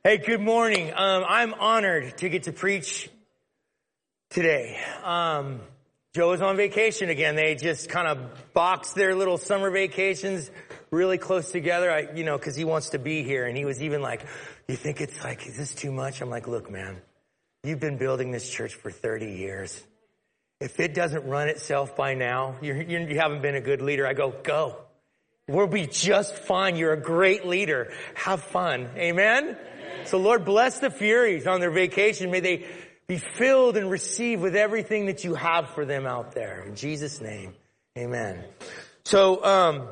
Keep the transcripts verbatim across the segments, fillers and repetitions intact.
Hey, good morning. Um, I'm honored to get to preach today. Um, Joe is on vacation again. They just kind of boxed their little summer vacations really close together. I, you know, because he wants to be here, and he was even like, "You think it's like, is this too much?" I'm like, "Look, man, you've been building this church for thirty years. If it doesn't run itself by now, you're, you're, you haven't been a good leader." I go, "Go. We'll be just fine. You're a great leader. Have fun." Amen? So Lord, bless the Furies on their vacation. May they be filled and receive with everything that you have for them out there. In Jesus' name, amen. So, um,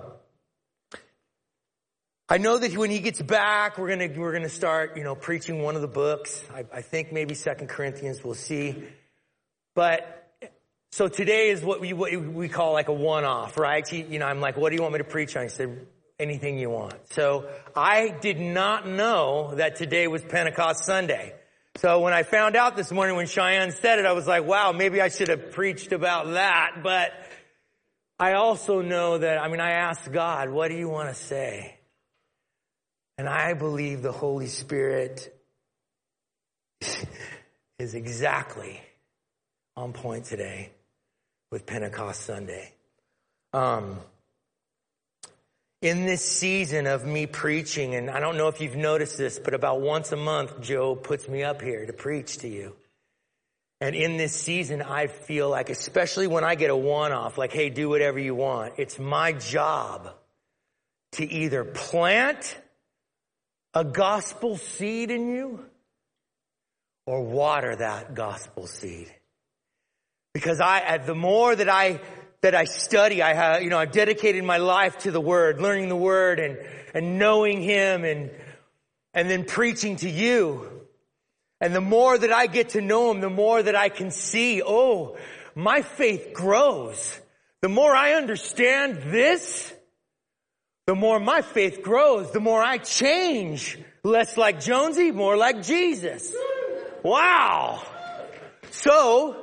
I know that when he gets back, we're gonna, we're gonna start, you know, preaching one of the books. I, I think maybe Second Corinthians, we'll see. But, so today is what we, what we call like a one-off, right? He, you know, I'm like, "What do you want me to preach on?" He said, "Anything you want." So I did not know that today was Pentecost Sunday. So when I found out this morning when Cheyenne said it, I was like, wow, maybe I should have preached about that. But I also know that, I mean, I asked God, "What do you want to say?" And I believe the Holy Spirit is exactly on point today with Pentecost Sunday. Um, In this season of me preaching, and I don't know if you've noticed this, but about once a month, Joe puts me up here to preach to you. And in this season, I feel like, especially when I get a one-off, like, "Hey, do whatever you want," it's my job to either plant a gospel seed in you or water that gospel seed. Because I, the more that I that I study, I have, you know, I've dedicated my life to the Word, learning the Word and, and knowing Him and, and then preaching to you. And the more that I get to know Him, the more that I can see, oh, my faith grows. The more I understand this, the more my faith grows. The more I change. Less like Jonesy, more like Jesus. Wow. So,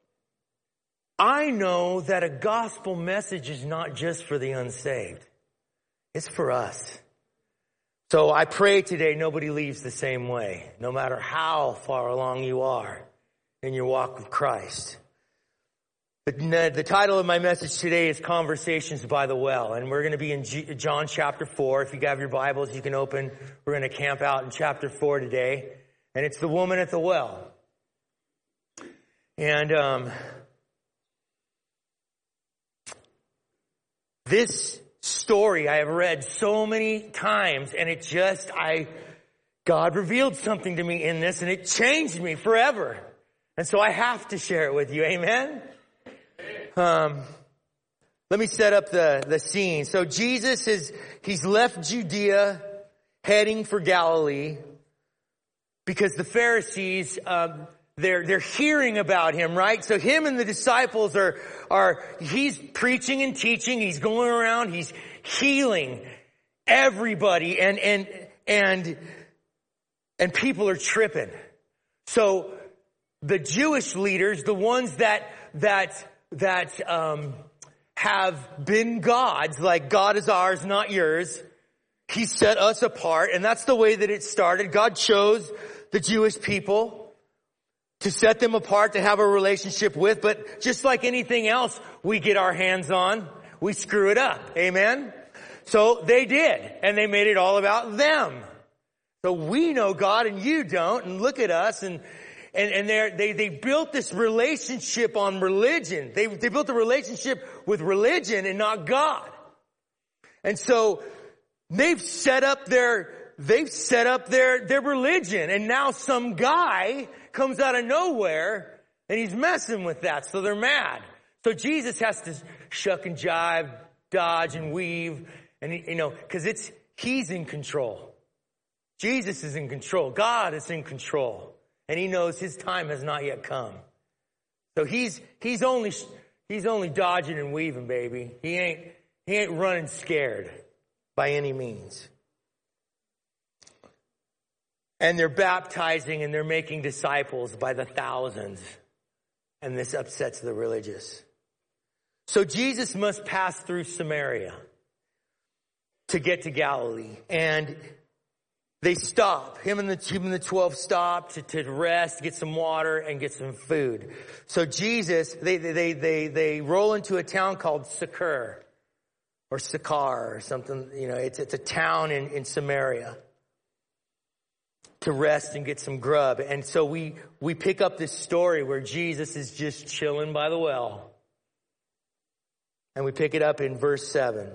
I know that a gospel message is not just for the unsaved. It's for us. So I pray today nobody leaves the same way, no matter how far along you are in your walk with Christ. The, the title of my message today is Conversations by the Well, and we're going to be in G, John chapter four. If you have your Bibles, you can open. We're going to camp out in chapter four today, and it's the woman at the well. And um This story I have read so many times, and it just, I, God revealed something to me in this, and it changed me forever. And so I have to share it with you. Amen? Um, let me set up the, the scene. So Jesus is, he's left Judea, heading for Galilee, because the Pharisees, um, They're, they're hearing about him, right? So him and the disciples are, are, he's preaching and teaching. He's going around. He's healing everybody and, and, and, and people are tripping. So the Jewish leaders, the ones that, that, that, um, have been gods, like God is ours, not yours. He set us apart, and that's the way that it started. God chose the Jewish people to set them apart, to have a relationship with. But just like anything else we get our hands on, we screw it up. Amen? So they did. And they made it all about them. So we know God and you don't. And look at us. And and, and they're, they they built this relationship on religion. They, they built a relationship with religion and not God. And so they've set up their... They've set up their, their religion, and now some guy comes out of nowhere and he's messing with that, so they're mad. So Jesus has to shuck and jive, dodge and weave, and he, you know, cause it's, he's in control. Jesus is in control. God is in control. And he knows his time has not yet come. So he's, he's only, he's only dodging and weaving, baby. He ain't, he ain't running scared by any means. And they're baptizing and they're making disciples by the thousands. And this upsets the religious. So Jesus must pass through Samaria to get to Galilee. And they stop. Him and the, him and the twelve stop to, to rest, get some water, and get some food. So Jesus, they, they, they, they roll into a town called Sychar, or Sychar, or something. You know, it's, it's a town in, in Samaria, to rest and get some grub. And so we, we pick up this story where Jesus is just chilling by the well. And we pick it up in verse seven.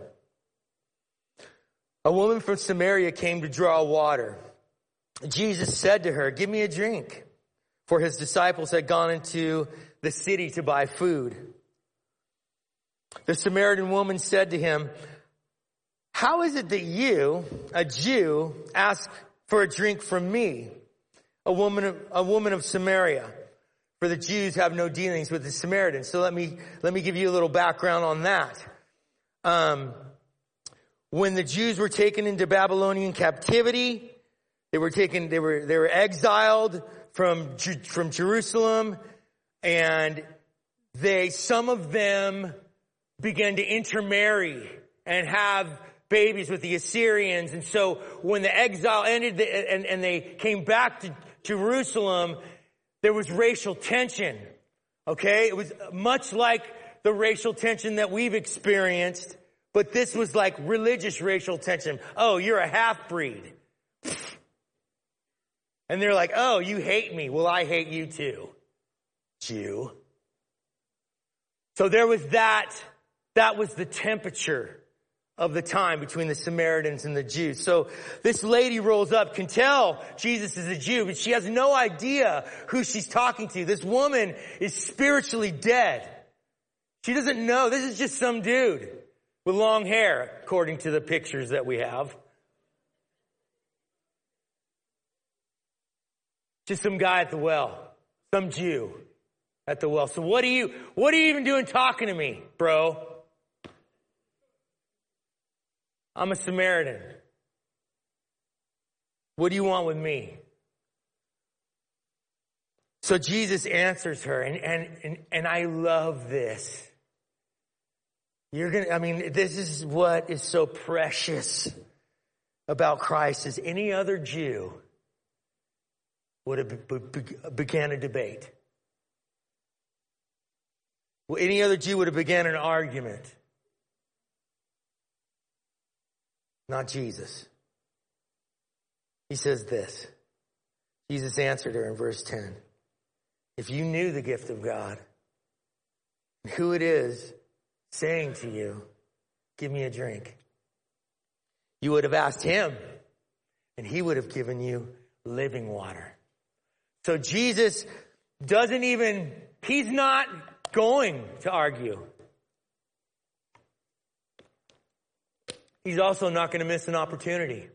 A woman from Samaria came to draw water. Jesus said to her, "Give me a drink." For his disciples had gone into the city to buy food. The Samaritan woman said to him, "How is it that you, a Jew, ask for a drink from me, a woman of, a woman of Samaria? For the Jews have no dealings with the Samaritans." So let me, let me give you a little background on that. Um, when the Jews were taken into Babylonian captivity, they were taken, they were, they were exiled from, from Jerusalem, and they, some of them began to intermarry and have babies with the Assyrians. And so when the exile ended and, and they came back to Jerusalem, there was racial tension. Okay? It was much like the racial tension that we've experienced, but this was like religious racial tension. Oh, you're a half-breed. And they're like, "Oh, you hate me. Well, I hate you too, Jew." So there was that, that was the temperature of the time between the Samaritans and the Jews. So this lady rolls up, can tell Jesus is a Jew, but she has no idea who she's talking to. This woman is spiritually dead. She doesn't know. This is just some dude with long hair, according to the pictures that we have. Just some guy at the well. Some Jew at the well. So what are you, what are you even doing talking to me, bro? I'm a Samaritan. What do you want with me? So Jesus answers her, and, and, and, and I love this. You're gonna, I mean, this is what is so precious about Christ, is any other Jew would have be, be, began a debate. Well, any other Jew would have began an argument. Not Jesus. He says this. Jesus answered her in verse ten. "If you knew the gift of God, and who it is saying to you, 'Give me a drink,' you would have asked him, and he would have given you living water." So Jesus doesn't even, he's not going to argue. He's also not going to miss an opportunity.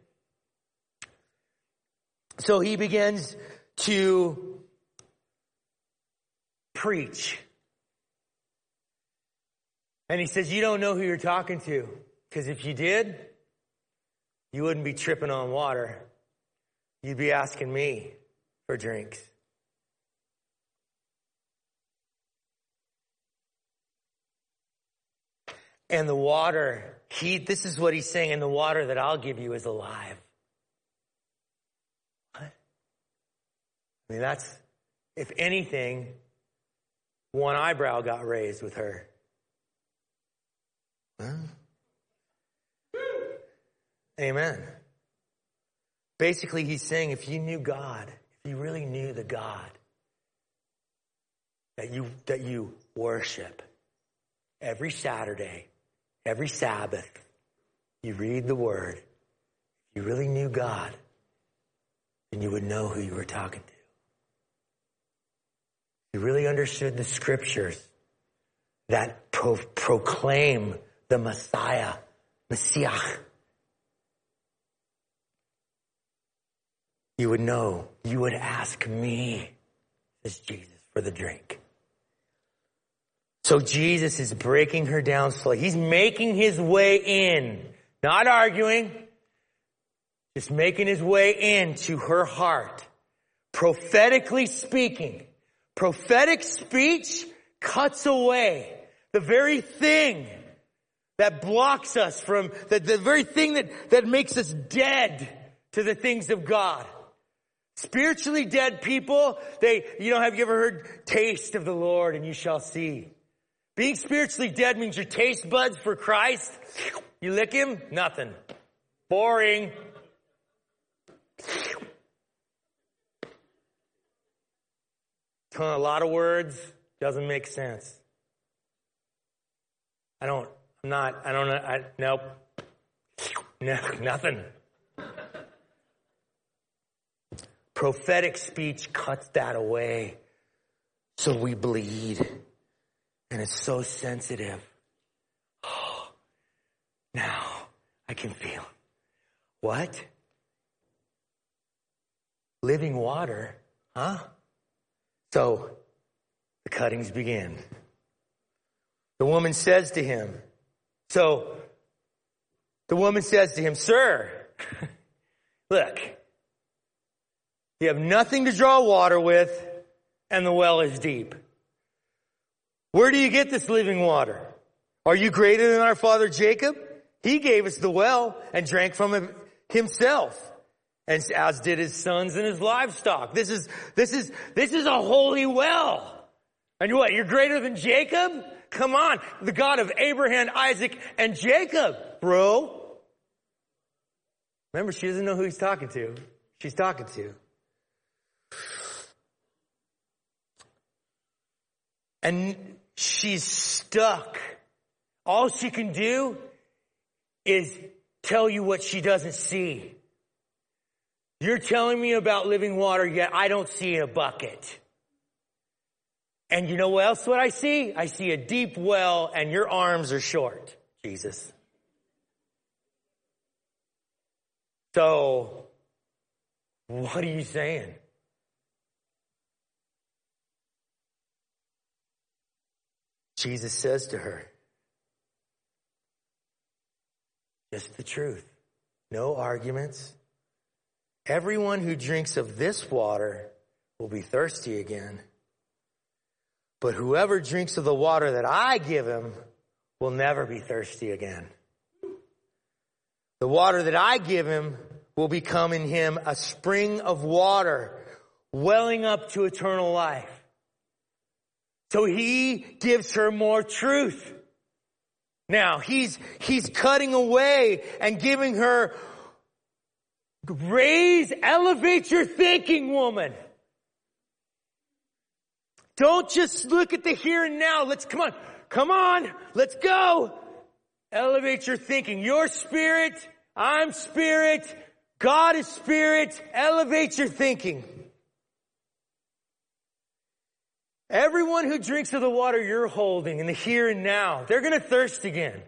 So he begins to preach. And he says, "You don't know who you're talking to. Because if you did, you wouldn't be tripping on water. You'd be asking me for drinks." And the water, he, this is what he's saying, "And the water that I'll give you is alive." What? I mean, that's, if anything, one eyebrow got raised with her. Huh? Amen. Basically, he's saying, if you knew God, if you really knew the God that you, that you worship every Saturday, every Sabbath, you read the Word, if you really knew God, then you would know who you were talking to. You really understood the Scriptures that pro- proclaim the Messiah, Messiah. You would know, you would ask me, says Jesus, for the drink. So Jesus is breaking her down slowly. He's making his way in, not arguing, just making his way into her heart. Prophetically speaking, prophetic speech cuts away the very thing that blocks us from, the, the very thing that, that makes us dead to the things of God. Spiritually dead people, they, you know, have you ever heard, taste of the Lord and you shall see? Being spiritually dead means your taste buds for Christ, you lick him, nothing. Boring. A lot of words, doesn't make sense. I don't, I'm not, I don't know, I, nope. No, nothing. Prophetic speech cuts that away. So we bleed. And it's so sensitive. Oh, now I can feel. What? Living water? Huh? So the cuttings begin. The woman says to him, so the woman says to him, sir, look, you have nothing to draw water with, and the well is deep. Where do you get this living water? Are you greater than our father Jacob? He gave us the well and drank from it himself, and as did his sons and his livestock. This is, this is, this is a holy well. And what, you're greater than Jacob? Come on, the God of Abraham, Isaac, and Jacob, bro. Remember, she doesn't know who he's talking to. She's talking to. And she's stuck. All she can do is tell you what she doesn't see. You're telling me about living water, yet I don't see a bucket. And you know what else what I see? I see a deep well, and your arms are short, Jesus. So, what are you saying? Jesus says to her, just the truth. No arguments. Everyone who drinks of this water will be thirsty again. But whoever drinks of the water that I give him will never be thirsty again. The water that I give him will become in him a spring of water welling up to eternal life. So he gives her more truth. Now, he's, he's cutting away and giving her, raise, elevate your thinking, woman. Don't just look at the here and now. Let's, come on, come on, let's go. Elevate your thinking. Your spirit, I'm spirit, God is spirit. Elevate your thinking. Everyone who drinks of the water you're holding in the here and now, they're going to thirst again.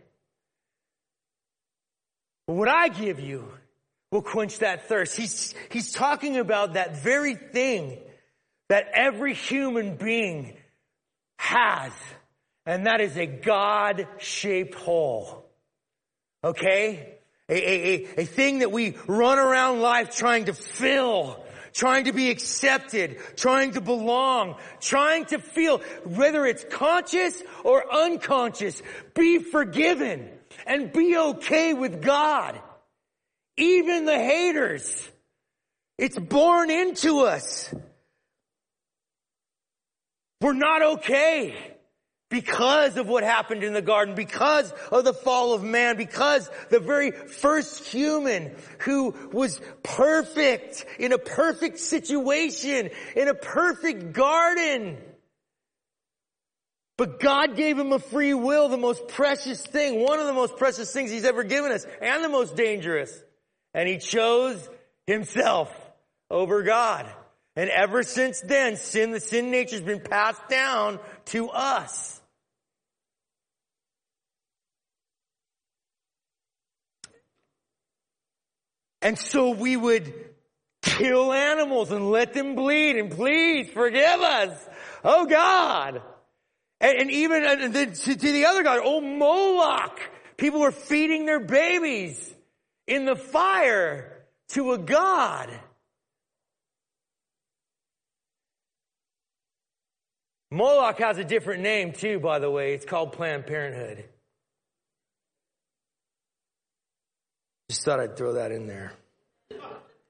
But what I give you will quench that thirst. He's, he's talking about that very thing that every human being has. And that is a God-shaped hole. Okay? A, a, a, a thing that we run around life trying to fill. Trying to be accepted, trying to belong, trying to feel, whether it's conscious or unconscious, be forgiven and be okay with God. Even the haters. It's born into us. We're not okay because of what happened in the garden, because of the fall of man, because the very first human who was perfect, in a perfect situation, in a perfect garden. But God gave him a free will, the most precious thing, one of the most precious things he's ever given us, and the most dangerous. And he chose himself over God. And ever since then, sin, the sin nature has been passed down to us. And so we would kill animals and let them bleed and please forgive us. Oh God. And, and even and then to, to the other God, oh Moloch. People were feeding their babies in the fire to a God. Moloch has a different name too, by the way. It's called Planned Parenthood. Just thought I'd throw that in there.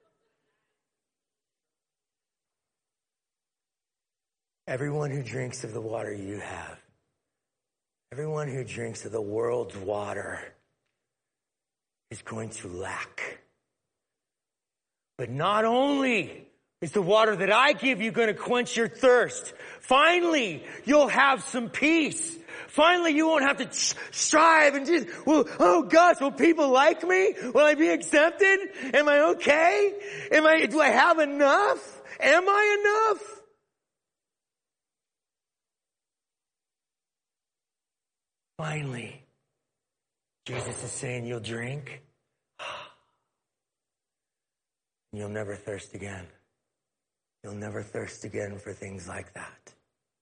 Everyone who drinks of the water you have, everyone who drinks of the world's water is going to lack. But not only is the water that I give you going to quench your thirst, finally, you'll have some peace. Finally, you won't have to strive and just, well, oh gosh, will people like me? Will I be accepted? Am I okay? Am I, do I have enough? Am I enough? Finally, Jesus is saying you'll drink. You'll never thirst again. You'll never thirst again for things like that.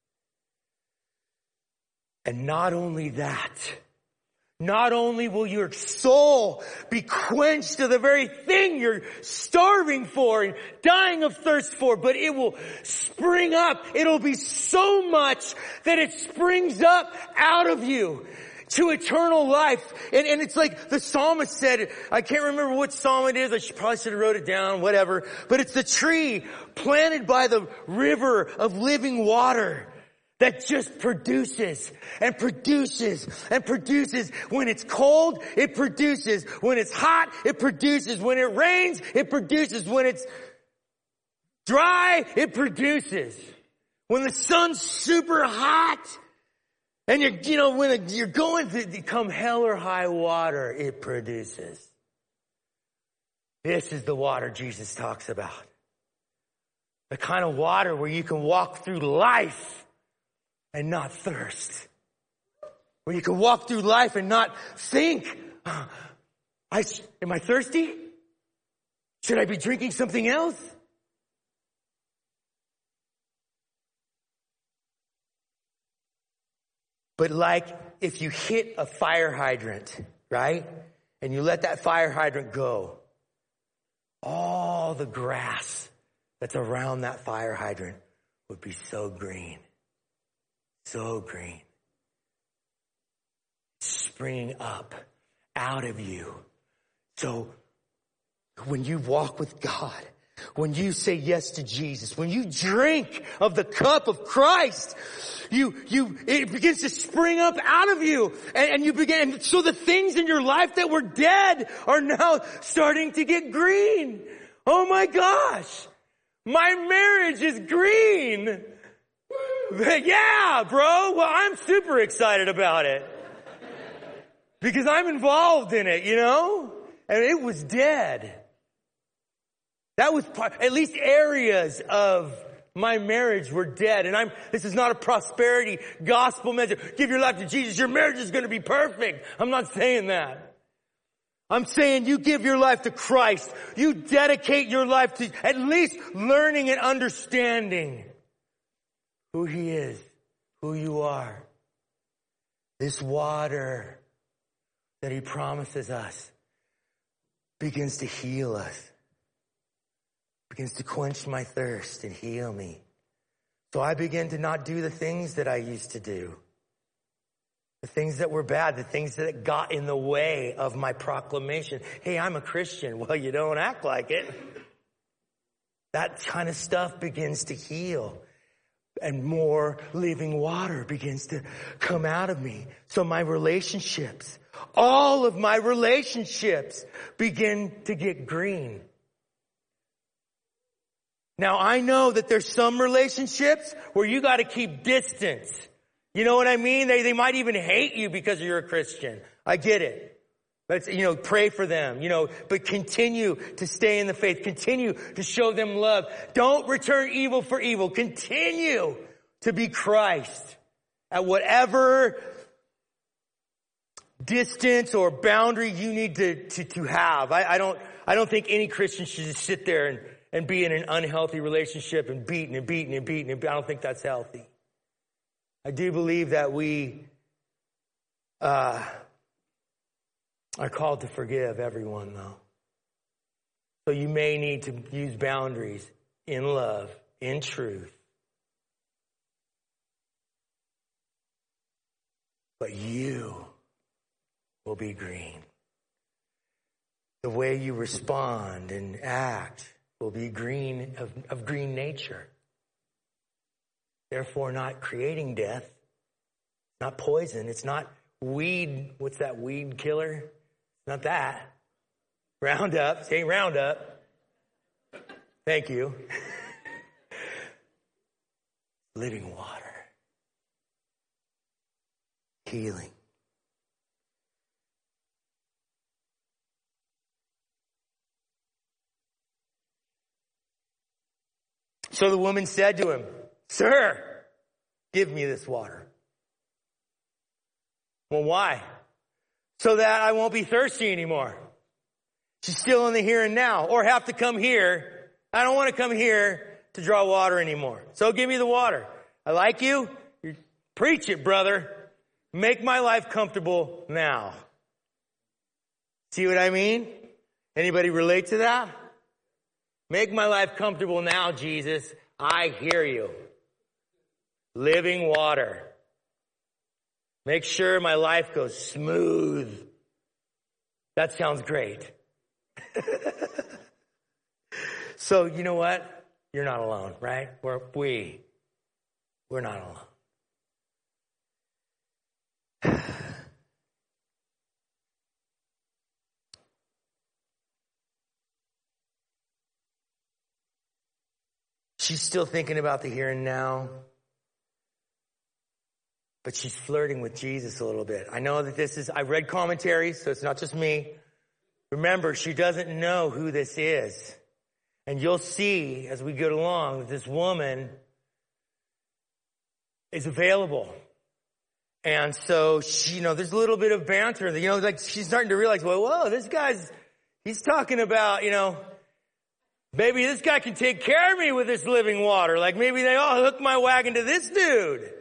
And not only that, not only will your soul be quenched to the very thing you're starving for and dying of thirst for, but it will spring up. It'll be so much that it springs up out of you to eternal life. And, and it's like the psalmist said, I can't remember which psalm it is. I should, probably should have wrote it down, whatever. But it's the tree planted by the river of living water that just produces and produces and produces. When it's cold, it produces. When it's hot, it produces. When it rains, it produces. When it's dry, it produces. When the sun's super hot, and you're, you know, when you're going to come hell or high water, it produces. This is the water Jesus talks about. The kind of water where you can walk through life and not thirst. Where you can walk through life and not think, oh, I, am I thirsty? Should I be drinking something else? But like if you hit a fire hydrant, right? And you let that fire hydrant go, all the grass that's around that fire hydrant would be so green. So green. Springing up out of you. So when you walk with God, when you say yes to Jesus, when you drink of the cup of Christ, you, you, it begins to spring up out of you. And, and you begin, and so the things in your life that were dead are now starting to get green. Oh my gosh. My marriage is green. Yeah, bro. Well, I'm super excited about it. Because I'm involved in it, you know? And it was dead. That was part, at least areas of my marriage were dead. And I'm, this is not a prosperity gospel message. Give your life to Jesus. Your marriage is going to be perfect. I'm not saying that. I'm saying you give your life to Christ. You dedicate your life to at least learning and understanding who He is, who you are. This water that He promises us begins to heal us. Begins to quench my thirst and heal me. So I begin to not do the things that I used to do. The things that were bad, the things that got in the way of my proclamation. Hey, I'm a Christian. Well, you don't act like it. That kind of stuff begins to heal. And more living water begins to come out of me. So my relationships, all of my relationships begin to get green. Now, I know that there's some relationships where you got to keep distance. You know what I mean? They, they might even hate you because you're a Christian. I get it. But, you know, pray for them, you know, but continue to stay in the faith. Continue to show them love. Don't return evil for evil. Continue to be Christ at whatever distance or boundary you need to, to, to have. I, I don't, I don't think any Christian should just sit there and and be in an unhealthy relationship and beaten and beaten and beaten. And I don't think that's healthy. I do believe that we uh, are called to forgive everyone, though. So you may need to use boundaries in love, in truth. But you will be green. The way you respond and act will be green, of, of green nature. therefore not creating death. It's not poison. It's not weed. What's that weed killer? It's not that. Roundup. Say Roundup. Thank you. Living water. Healing. So the woman said to him, "Sir, give me this water." Well, why? So that I won't be thirsty anymore. She's still in the here and now, or have to come here. I don't want to come here to draw water anymore. So give me the water. I like you. You preach it, brother. Make my life comfortable now. See what I mean? Anybody relate to that? Make my life comfortable now, Jesus. I hear you. Living water. Make sure my life goes smooth. That sounds great. So, you know what? You're not alone, right? We're, we, we're not alone. She's still thinking about the here and now. But she's flirting with Jesus a little bit. I know that this is, I read commentaries, so it's not just me. Remember, she doesn't know who this is. And you'll see as we go along that this woman is available. And so she, you know, there's a little bit of banter. You know, like she's starting to realize, well, whoa, this guy's, he's talking about, you know, maybe this guy can take care of me with this living water. Like maybe they all hook my wagon to this dude.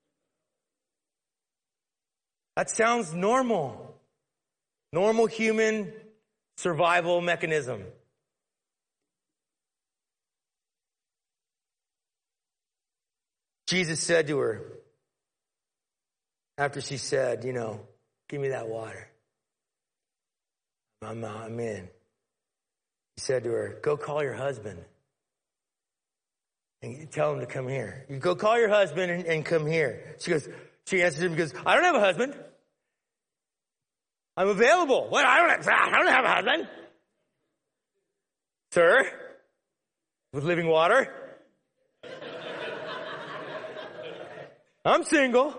That sounds normal. Normal human survival mechanism. Jesus said to her, after she said, you know, give me that water. I'm, I'm in. He said to her, go call your husband. And tell him to come here. You go call your husband and, and come here. She goes, she answers him and goes, I don't have a husband. I'm available. What? I don't have, I don't have a husband. Sir, with living water. I'm single.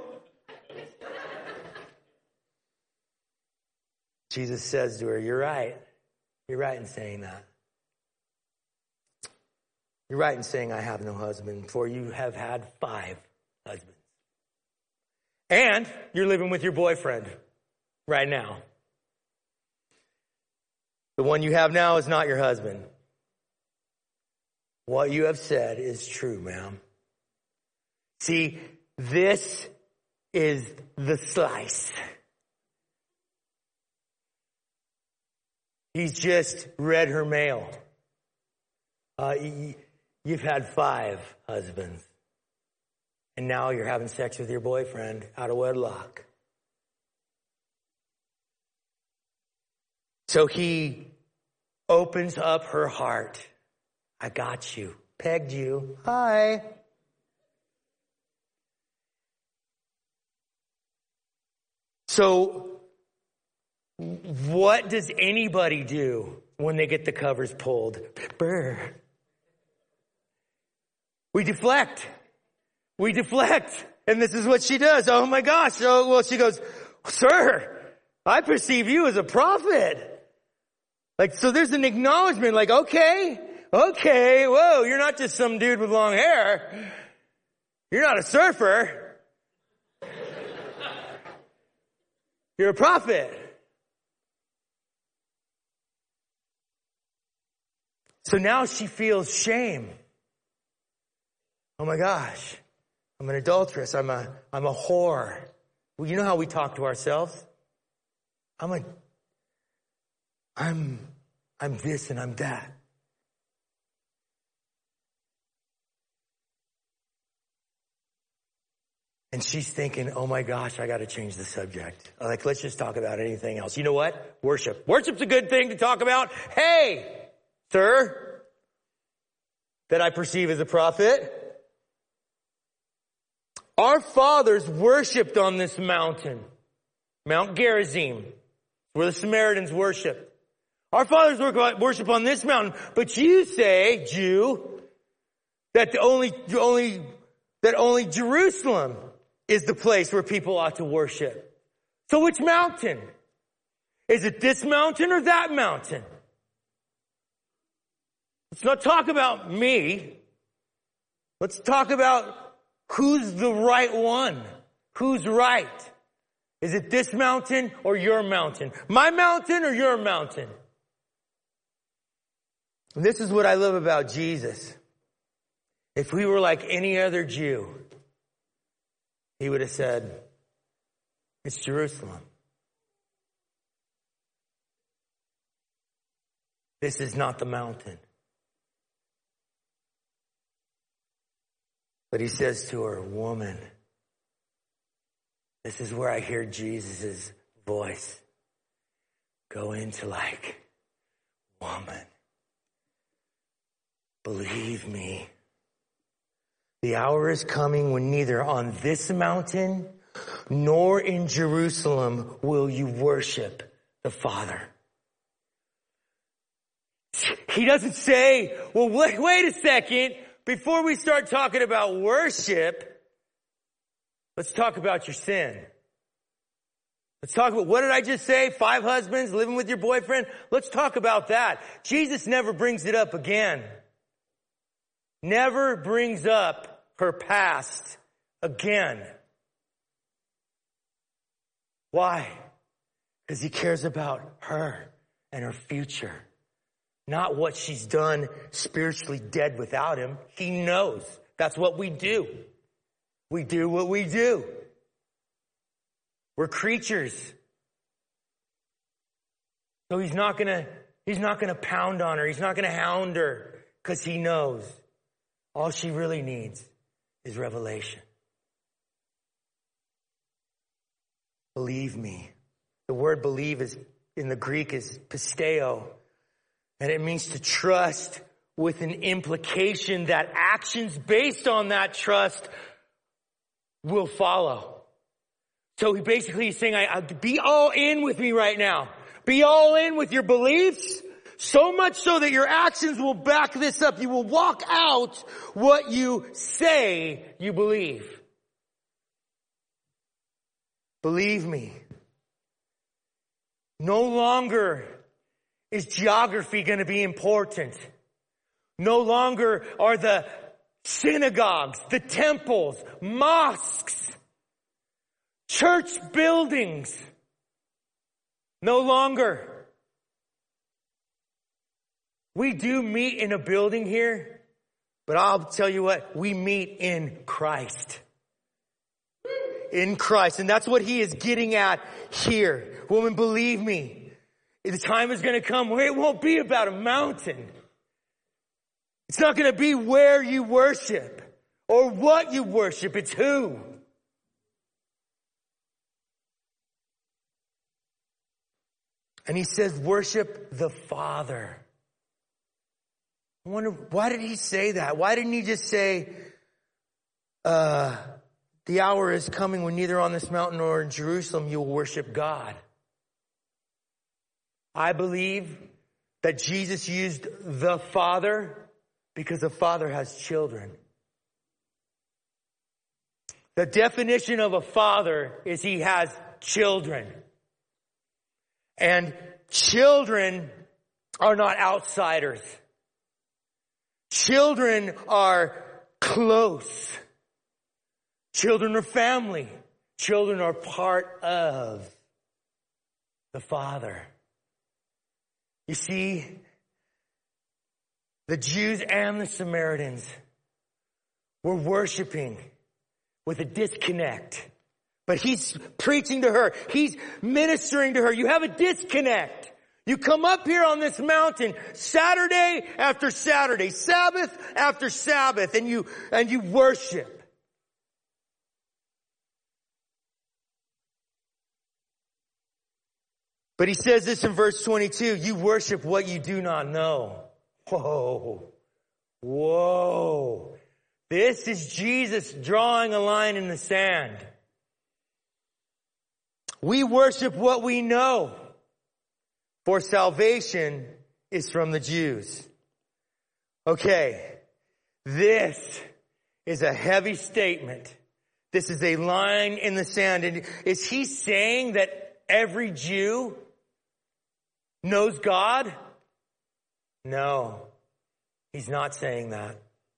Jesus says to her, you're right. You're right in saying that. You're right in saying I have no husband, for you have had five husbands. And you're living with your boyfriend right now. The one you have now is not your husband. What you have said is true, ma'am. See, this is the slice. He's just read her mail. Uh, you've had five husbands. And now you're having sex with your boyfriend out of wedlock. So he opens up her heart. I got you. Pegged you. Hi. So what does anybody do when they get the covers pulled? Brr. We deflect. We deflect. And this is what she does. Oh my gosh. So, well, she goes, sir, I perceive you as a prophet. Like, so there's an acknowledgement like, okay, okay, whoa, you're not just some dude with long hair. You're not a surfer. You're a prophet. So now she feels shame. Oh my gosh, I'm an adulteress. I'm a, I'm a whore. Well, you know how we talk to ourselves? I'm a, I'm, I'm this and I'm that. And she's thinking, oh my gosh, I got to change the subject. Like, let's just talk about anything else. You know what? Worship. Worship's a good thing to talk about. Hey, sir, that I perceive as a prophet. Our fathers worshipped on this mountain, Mount Gerizim, where the Samaritans worshiped. Our fathers worship on this mountain, but you say, Jew, that the only, only, that only Jerusalem is the place where people ought to worship. So which mountain? Is it this mountain or that mountain? Let's not talk about me. Let's talk about who's the right one. Who's right? Is it this mountain or your mountain? My mountain or your mountain? And this is what I love about Jesus. If we were like any other Jew, he would have said, it's Jerusalem. This is not the mountain. But he says to her, woman, this is where I hear Jesus' voice. Go into like, woman, believe me. The hour is coming when neither on this mountain nor in Jerusalem will you worship the Father. He doesn't say, well, wait, wait a second. Before we start talking about worship, let's talk about your sin. Let's talk about, what did I just say? Five husbands, living with your boyfriend? Let's talk about that. Jesus never brings it up again. Never brings up her past again. Why? Because he cares about her and her future. Not what she's done spiritually dead without him. He knows. That's what we do. We do what we do. We're creatures. So he's not gonna, he's not gonna pound on her. He's not gonna hound her because he knows all she really needs is revelation. Believe me. The word believe is in the Greek is pisteo. And it means to trust with an implication that actions based on that trust will follow. So he basically is saying, I, I, be all in with me right now. Be all in with your beliefs, so much so that your actions will back this up. You will walk out what you say you believe. Believe me. No longer is geography going to be important. No longer are the synagogues, the temples, mosques, church buildings. No longer. We do meet in a building here, but I'll tell you what, we meet in Christ. In Christ. And that's what he is getting at here. Woman, believe me. The time is going to come where it won't be about a mountain. It's not going to be where you worship or what you worship. It's who. And he says, worship the Father. I wonder, why did he say that? Why didn't he just say, uh, the hour is coming when neither on this mountain nor in Jerusalem you will worship God? I believe that Jesus used the Father because the Father has children. The definition of a father is he has children. And children are not outsiders. Children are close. Children are family. Children are part of the Father. You see, the Jews and the Samaritans were worshiping with a disconnect. But he's preaching to her. He's ministering to her. You have a disconnect. You come up here on this mountain Saturday after Saturday, Sabbath after Sabbath, and you, and you worship. But he says this in verse twenty-two, you worship what you do not know. Whoa. Whoa. This is Jesus drawing a line in the sand. We worship what we know, for salvation is from the Jews. Okay, this is a heavy statement. This is a line in the sand. And is he saying that every Jew knows God? No, he's not saying that.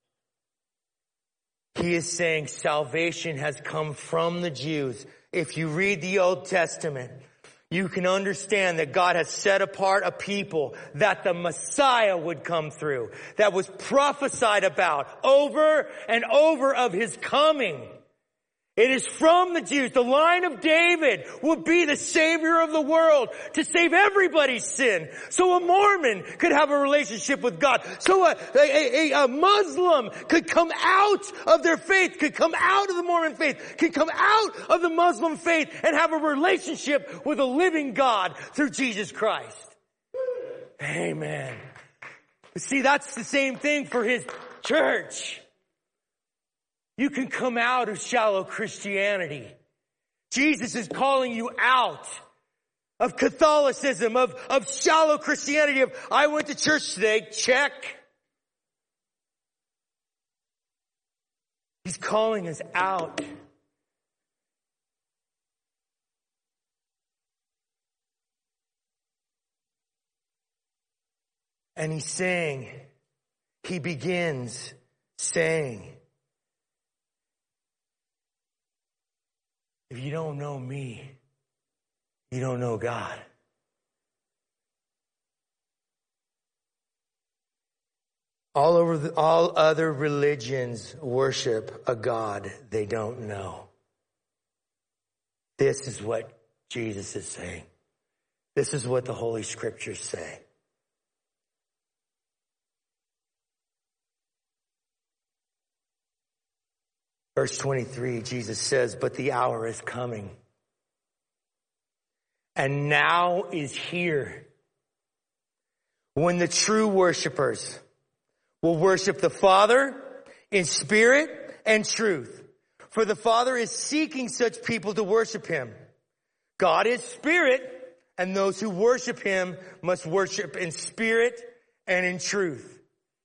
He is saying salvation has come from the Jews. If you read the Old Testament, you can understand that God has set apart a people that the Messiah would come through, that was prophesied about over and over of his coming. It is from the Jews. The line of David will be the Savior of the world to save everybody's sin. So a Mormon could have a relationship with God. So a, a, a, a Muslim could come out of their faith, could come out of the Mormon faith, could come out of the Muslim faith and have a relationship with a living God through Jesus Christ. Amen. See, that's the same thing for his church. You can come out of shallow Christianity. Jesus is calling you out of Catholicism, of, of shallow Christianity, of I went to church today, check. He's calling us out. And he's saying, he begins saying, if you don't know me, you don't know God. All over the, all other religions worship a God they don't know. This is what Jesus is saying. This is what the Holy Scriptures say. Verse twenty-three, Jesus says, but the hour is coming. And now is here when the true worshipers will worship the Father in spirit and truth. For the Father is seeking such people to worship him. God is spirit, and those who worship him must worship in spirit and in truth.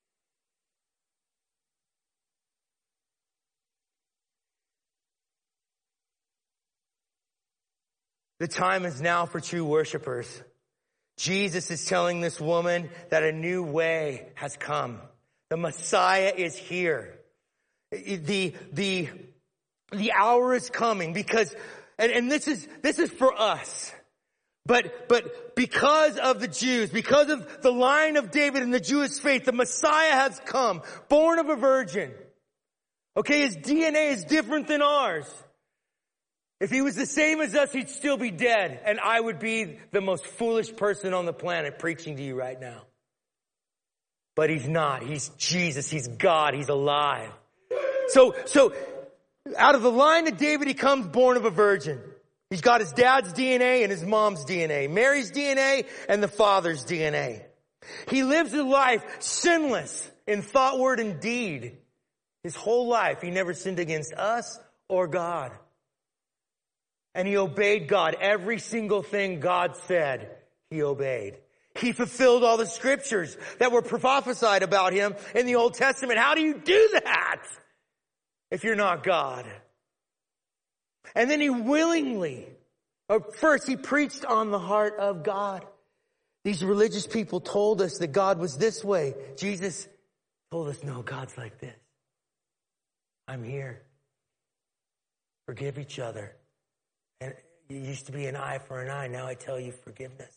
The time is now for true worshipers. Jesus is telling this woman that a new way has come. The Messiah is here. The, the, the hour is coming because, and, and this is, this is for us. But, but because of the Jews, because of the line of David and the Jewish faith, the Messiah has come, born of a virgin. Okay, his D N A is different than ours. If he was the same as us, he'd still be dead. And I would be the most foolish person on the planet preaching to you right now. But he's not. He's Jesus. He's God. He's alive. So, so out of the line of David, he comes born of a virgin. He's got his dad's D N A and his mom's D N A. Mary's D N A and the father's D N A. He lives a life sinless in thought, word, and deed. His whole life, he never sinned against us or God. And he obeyed God. Every single thing God said, he obeyed. He fulfilled all the scriptures that were prophesied about him in the Old Testament. How do you do that if you're not God? And then he willingly, or first he preached on the heart of God. These religious people told us that God was this way. Jesus told us, no, God's like this. I'm here. Forgive each other. And it used to be an eye for an eye. Now I tell you forgiveness.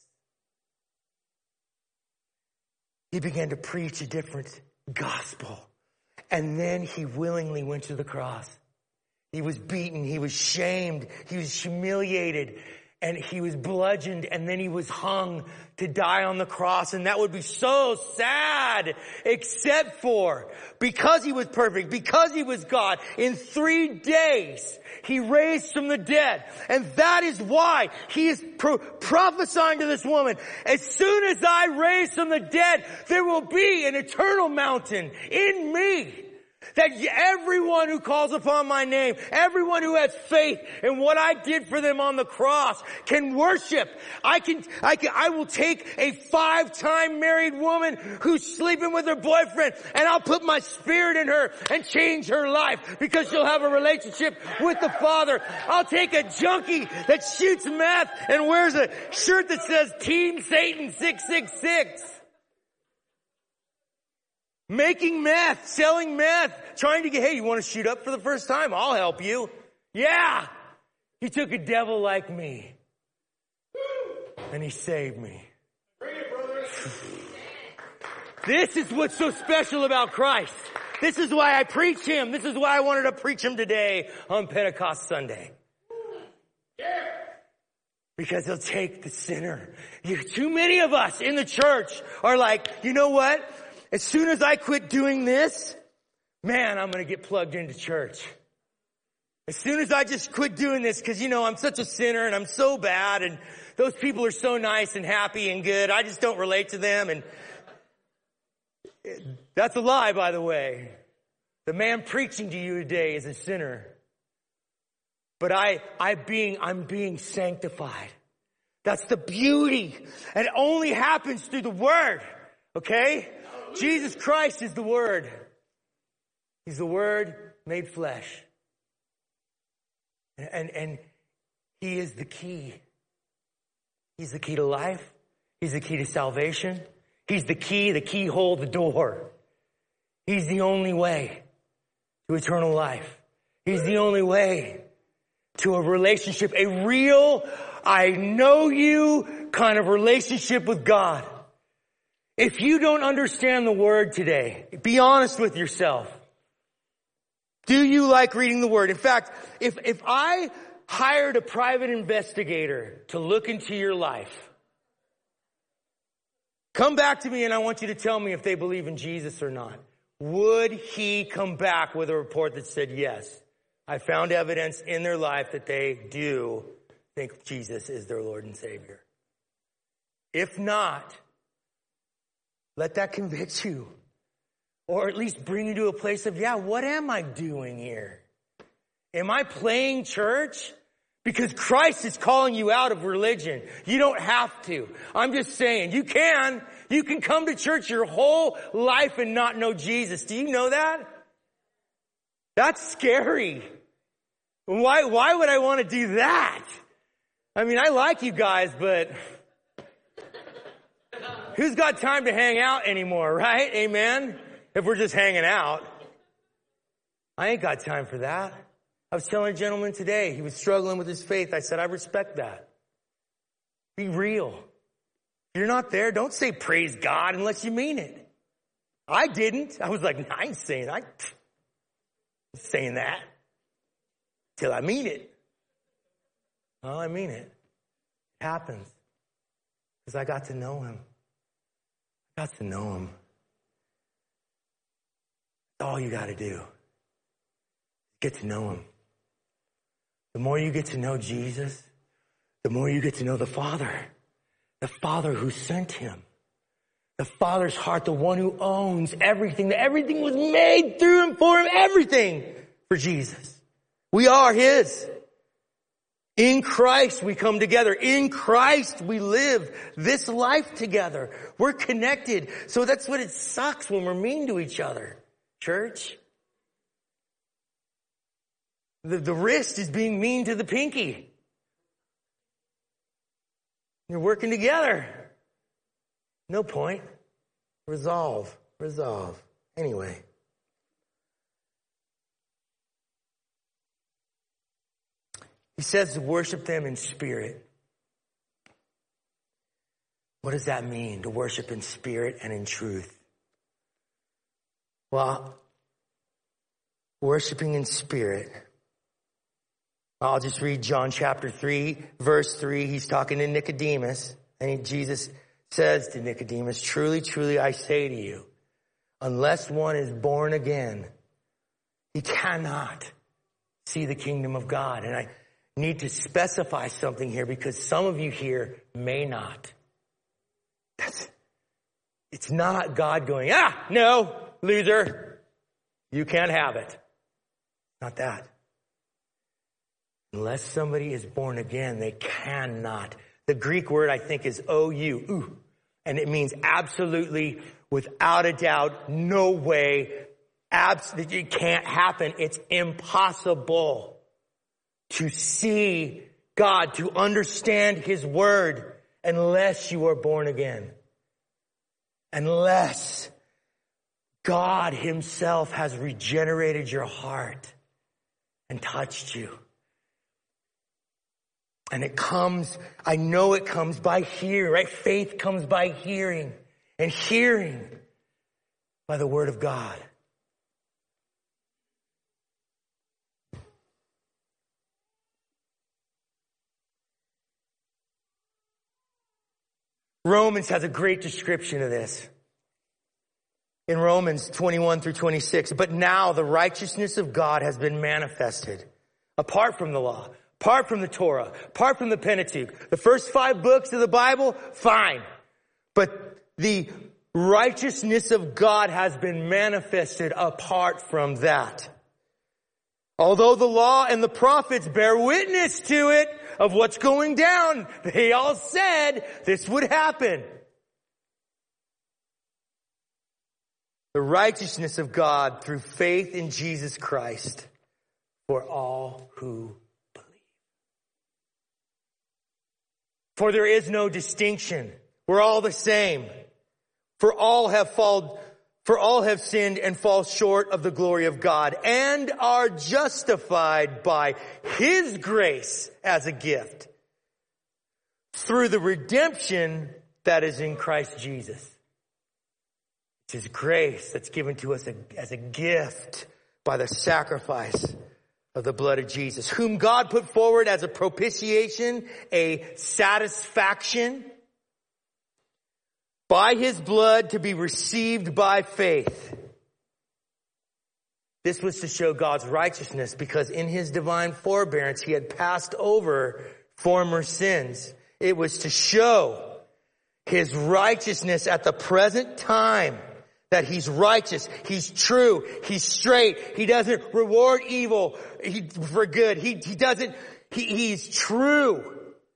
He began to preach a different gospel. And then he willingly went to the cross. He was beaten. He was shamed. He was humiliated. And he was bludgeoned. And then he was hung to die on the cross. And that would be so sad. Except for, because he was perfect, because he was God, in three days, he raised from the dead. And that is why he is pro- prophesying to this woman, as soon as I raise from the dead, there will be an eternal mountain in me. That everyone who calls upon my name, everyone who has faith in what I did for them on the cross can worship. I can, I can, I will take a five-time married woman who's sleeping with her boyfriend and I'll put my spirit in her and change her life because she'll have a relationship with the Father. I'll take a junkie that shoots meth and wears a shirt that says Team Satan six six six. Making meth, selling meth, trying to get, hey, you want to shoot up for the first time? I'll help you. Yeah. He took a devil like me. And he saved me. Bring it, brother. This is what's so special about Christ. This is why I preach him. This is why I wanted to preach him today on Pentecost Sunday. Yeah. Because he'll take the sinner. You, too many of us in the church are like, you know what? As soon as I quit doing this, man, I'm going to get plugged into church. As soon as I just quit doing this, because, you know, I'm such a sinner and I'm so bad and those people are so nice and happy and good, I just don't relate to them. And that's a lie, by the way. The man preaching to you today is a sinner. But I, I being, I'm being sanctified. That's the beauty. And it only happens through the Word. Okay? Jesus Christ is the Word. He's the Word made flesh. And, and, and He is the key. He's the key to life. He's the key to salvation. He's the key, the keyhole, the door. He's the only way to eternal life. He's the only way to a relationship, a real, I know you kind of relationship with God. If you don't understand the Word today, be honest with yourself. Do you like reading the Word? In fact, if, if I hired a private investigator to look into your life, come back to me and I want you to tell me if they believe in Jesus or not. Would he come back with a report that said, yes, I found evidence in their life that they do think Jesus is their Lord and Savior? If not, let that convict you. Or at least bring you to a place of, yeah, what am I doing here? Am I playing church? Because Christ is calling you out of religion. You don't have to. I'm just saying, you can. You can come to church your whole life and not know Jesus. Do you know that? That's scary. Why, why would I want to do that? I mean, I like you guys, but who's got time to hang out anymore, right? Amen? If we're just hanging out. I ain't got time for that. I was telling a gentleman today, he was struggling with his faith. I said, I respect that. Be real. If you're not there, don't say praise God unless you mean it. I didn't. I was like, no, I ain't saying that. I ain't saying that till I mean it. Well, I mean it. It happens. Because I got to know him. I got to know him. That's all you got to do. Get to know him. The more you get to know Jesus, the more you get to know the Father. The Father who sent him. The Father's heart, the one who owns everything. That everything was made through him, for him, everything for Jesus. We are his. In Christ we come together. In Christ we live this life together. We're connected. So that's what it sucks when we're mean to each other. Church. The, the wrist is being mean to the pinky. You're working together. No point. Resolve. Resolve. Anyway. He says to worship them in spirit. What does that mean? To worship in spirit and in truth? Well, worshiping in spirit. I'll just read John chapter three, verse three. He's talking to Nicodemus, and he, Jesus says to Nicodemus, truly, truly, I say to you, unless one is born again, he cannot see the kingdom of God. And I need to specify something here because some of you here may not. That's, it's not God going, ah, no, loser. You can't have it. Not that. Unless somebody is born again, they cannot. The Greek word, I think, is O U, ooh, and it means absolutely, without a doubt, no way, absolutely, it can't happen. It's impossible to see God, to understand His word, unless you are born again. Unless God Himself has regenerated your heart and touched you. And it comes, I know it comes by hearing, right? Faith comes by hearing, and hearing by the word of God. Romans has a great description of this. In Romans twenty-one through twenty-six, but now the righteousness of God has been manifested apart from the law, apart from the Torah, apart from the Pentateuch. The first five books of the Bible, fine. But the righteousness of God has been manifested apart from that. Although the law and the prophets bear witness to it of what's going down, they all said this would happen. The righteousness of God through faith in Jesus Christ for all who believe. For there is no distinction. We're all the same. For all have fallen, for all have sinned and fall short of the glory of God and are justified by His grace as a gift through the redemption that is in Christ Jesus. It's His grace that's given to us as a gift by the sacrifice of the blood of Jesus, whom God put forward as a propitiation, a satisfaction by His blood to be received by faith. This was to show God's righteousness, because in His divine forbearance He had passed over former sins. It was to show His righteousness at the present time. That He's righteous, He's true, He's straight, He doesn't reward evil he, for good. He, he doesn't, he, He's true.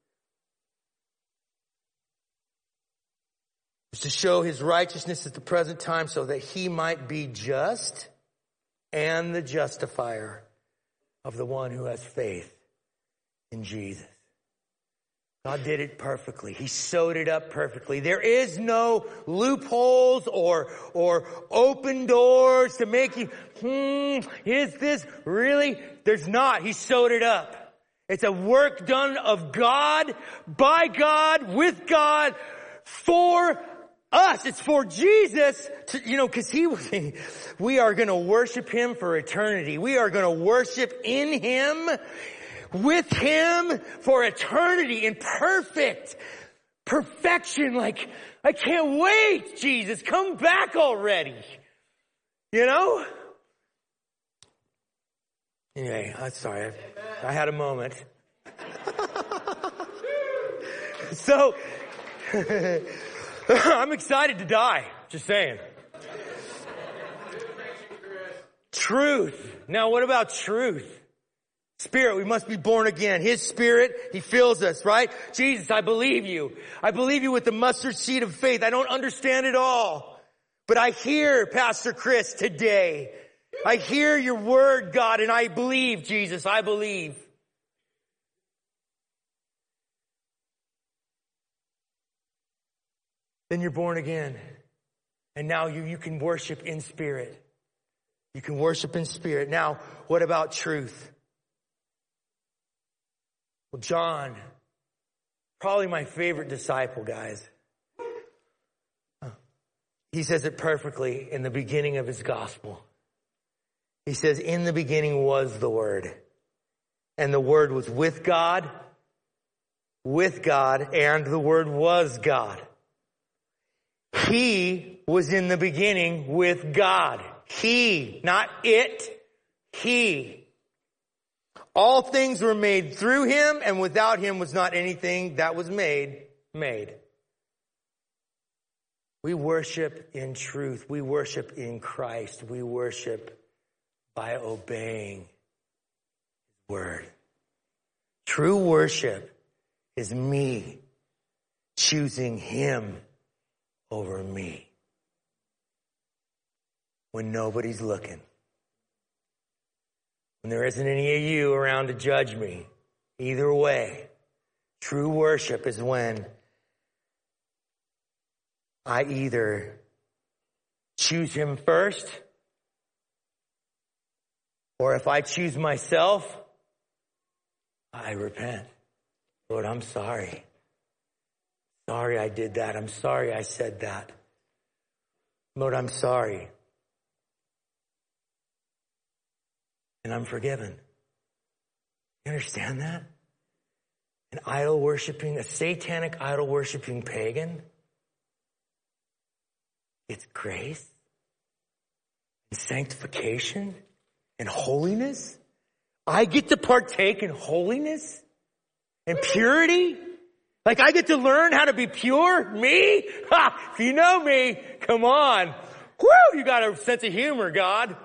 It's to show His righteousness at the present time so that He might be just and the justifier of the one who has faith in Jesus. God did it perfectly. He sewed it up perfectly. There is no loopholes or, or open doors to make you, hmm, is this really? There's not. He sewed it up. It's a work done of God, by God, with God, for us. It's for Jesus to, you know, cause He, we are going to worship Him for eternity. We are going to worship in Him, with Him for eternity in perfect perfection. Like, I can't wait, Jesus, come back already. You know? Anyway, I'm sorry. I, I had a moment. So, I'm excited to die. Just saying. Truth. Now, what about truth? Spirit, we must be born again. His Spirit, He fills us, right? Jesus, I believe You. I believe You with the mustard seed of faith. I don't understand it all. But I hear, Pastor Chris, today. I hear Your word, God, and I believe, Jesus. I believe. Then you're born again. And now you, you can worship in spirit. You can worship in spirit. Now, what about truth? Well, John, probably my favorite disciple, guys. He says it perfectly in the beginning of his gospel. He says, in the beginning was the Word. And the Word was with God, with God, and the Word was God. He was in the beginning with God. He, not it, He. All things were made through Him, and without Him was not anything that was made, made. We worship in truth. We worship in Christ. We worship by obeying His word. True worship is me choosing Him over me when nobody's looking. When there isn't any of you around to judge me. Either way, true worship is when I either choose Him first, or if I choose myself, I repent. Lord, I'm sorry. Sorry I did that. I'm sorry I said that. Lord, I'm sorry. And I'm forgiven. You understand that? An idol worshiping, a satanic idol worshiping pagan, it's grace and sanctification and holiness. I get to partake in holiness and purity. Like I get to learn how to be pure. Me? Ha! If you know me, come on. Woo! You got a sense of humor, God.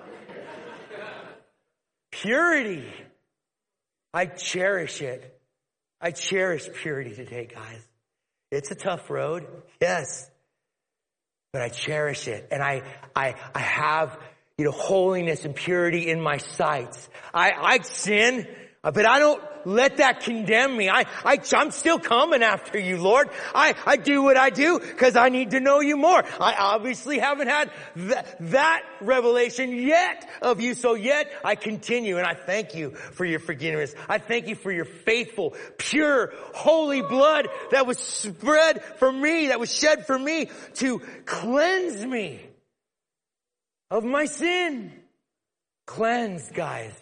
Purity. I cherish it. I cherish purity today, guys. It's a tough road. Yes. But I cherish it. And I, I, I have, you know, holiness and purity in my sights. I, I sin, but I don't let that condemn me. I, I, I'm still coming after you, Lord. I, I do what I do because I need to know you more. I obviously haven't had th- that revelation yet of you. So yet I continue, and I thank you for your forgiveness. I thank you for your faithful, pure, holy blood that was spread for me, that was shed for me to cleanse me of my sin. Cleanse, guys.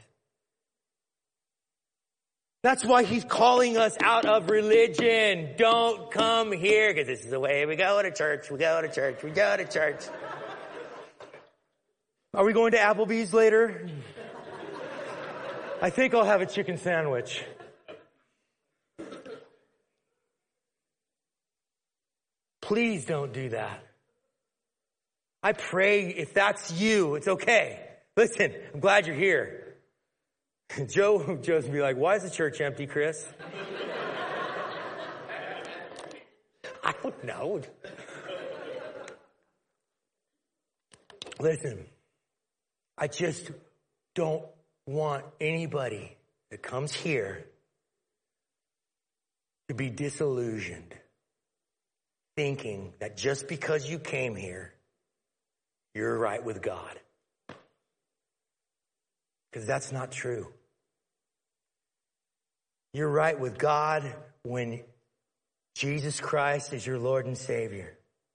That's why He's calling us out of religion. Don't come here, because this is the way we go to church, we go to church, we go to church. Are we going to Applebee's later? I think I'll have a chicken sandwich. Please don't do that. I pray if that's you, it's okay. Listen, I'm glad you're here. Joe, Joe's gonna be like, why is the church empty, Chris? I don't know. Listen, I just don't want anybody that comes here to be disillusioned, thinking that just because you came here, you're right with God. Because that's not true. You're right with God when Jesus Christ is your Lord and Savior.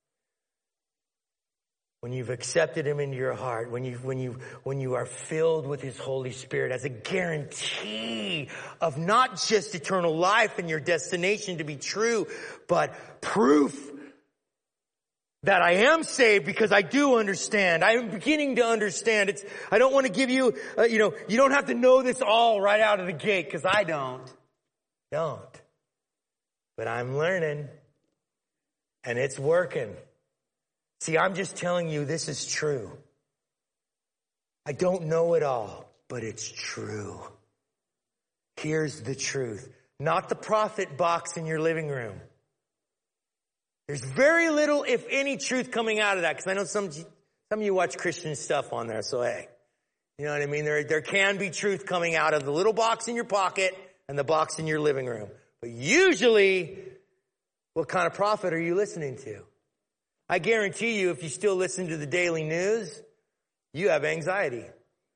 When you've accepted Him into your heart, when you, when you, when you are filled with His Holy Spirit as a guarantee of not just eternal life and your destination to be true, but proof that I am saved because I do understand. I am beginning to understand. It's, I don't want to give you, uh, you know, you don't have to know this all right out of the gate because I don't. Don't. But I'm learning. And it's working. See, I'm just telling you this is true. I don't know it all, but it's true. Here's the truth. Not the prophet box in your living room. There's very little, if any, truth coming out of that. Because I know some, some of you watch Christian stuff on there. So, hey, you know what I mean? There, there can be truth coming out of the little box in your pocket and the box in your living room. But usually, what kind of prophet are you listening to? I guarantee you, if you still listen to the daily news, you have anxiety.